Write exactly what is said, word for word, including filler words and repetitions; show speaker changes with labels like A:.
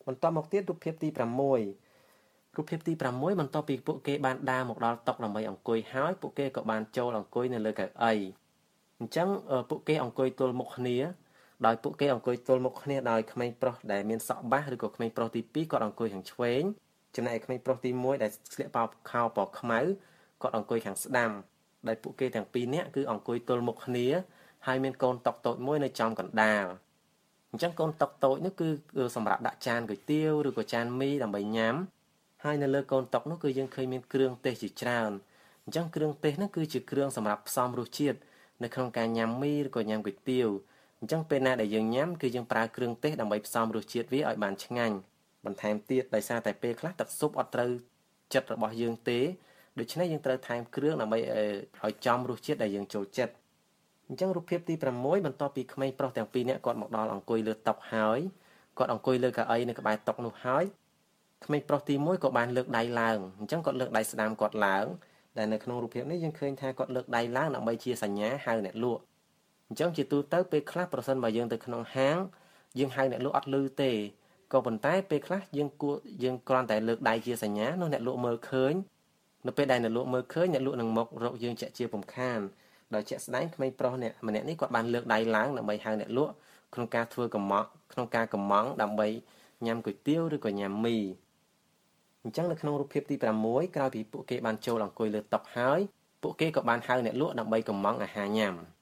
A: បន្ទាប់មកទៀតរូបភាពទី6រូបភាពទី6បន្ទាប់ពីពួកគេបានដើរមកដល់តុដើម្បីអង្គុយហើយពួកគេក៏បានចូលអង្គុយនៅលើកៅអីអញ្ចឹងពួកគេអង្គុយទល់មុខគ្នាដោយពួកគេអង្គុយទល់មុខគ្នាដោយក្មេងប្រុសដែលមានសក់បាសឬក៏ក្មេងប្រុសទីពីរគាត់អង្គុយខាងឆ្វេងចំណែកក្មេងប្រុសទីមួយដែលស្លៀកប៉ោខោពណ៌ខ្មៅគាត់អង្គុយខាងស្ដាំដែលពួកគេទាំងពីរនាក់គឺអង្គុយទល់មុខគ្នាហើយមានកូនតុកតូចមួយនៅចំកណ្ដាលអញ្ចឹងកូនតុកតូចនោះគឺសម្រាប់ដាក់ចានគុយទាវឬក៏ចានមីដើម្បីញ៉ាំហើយនៅលើកូនតុកនោះគឺយើងឃើញមានគ្រឿងទេសជាច្រើនអញ្ចឹងគ្រឿងទេសនោះគឺជាគ្រឿងសម្រាប់ផ្សំរសជាតិនៅក្នុងការញ៉ាំមីឬក៏ញ៉ាំគុយទាវអញ្ចឹងពេលណាដែលយើងញ៉ាំគឺយើងប្រើគ្រឿងទេសដើម្បីផ្សំរសជាតិវាឲ្យបានឆ្ងាញ់បន្ថែមទៀតដោយសារតែពេលខ្លះទឹកស៊ុបអត់ត្រូវចិត្តរបស់យើងទេដូច្នេះយើងត្រូវថែមគ្រឿងដើម្បីឲ្យចំរសជាតិដែលយើងចូលចិត្តអញ្ចឹងរូបភាពទី6បន្ទាប់ពីក្មេងប្រុសទាំងពីរនាក់គាត់មកដល់អង្គុយលើតុហើយគាត់អង្គុយលើកៅអីនៅក្បែរតុនោះហើយក្មេងប្រុសទីមួយក៏បានលើកដៃឡើងអញ្ចឹងគាត់លើកដៃស្ដាំគាត់ឡើងដែលនៅក្នុងរូបភាពនេះយើងឃើញថាគាត់លើកដៃឡើងដើម្បីជាសញ្ញាហៅអ្នកលក់អញ្ចឹងជាទូទៅពេលខ្លះប្រសិនបើយើងទៅក្នុងហាងយើងហៅអ្នកលក់អត់ឮទេក៏ប៉ុន្តែពេលខ្លះយើងគួរយើងគ្រាន់តែលើកដៃជាសញ្ញានោះអ្នកលក់មើលឃើញនៅពេលដែលអ្នកលក់មើលឃើញអ្នកលក់នឹងមករកយើងជាក់ជាពំខានដោយជាក់ស្ដែងក្មេងប្រុសអ្នកម្នាក់នេះគាត់បានលើកដៃឡើងដើម្បីហៅអ្នកលក់ក្នុងការធ្វើកំម៉ង់ក្នុងការកំម៉ង់ដើម្បីញ៉ាំគុយទាវឬក៏ញ៉ាំមីអញ្ចឹងនៅក្នុងរូបភាពទី6ក្រោយពីពួកគេបានចូលអង្គុយលើតុហើយពួកគេក៏បានហៅអ្នកលក់ដើម្បីកំម៉ង់អាហារញ៉ាំ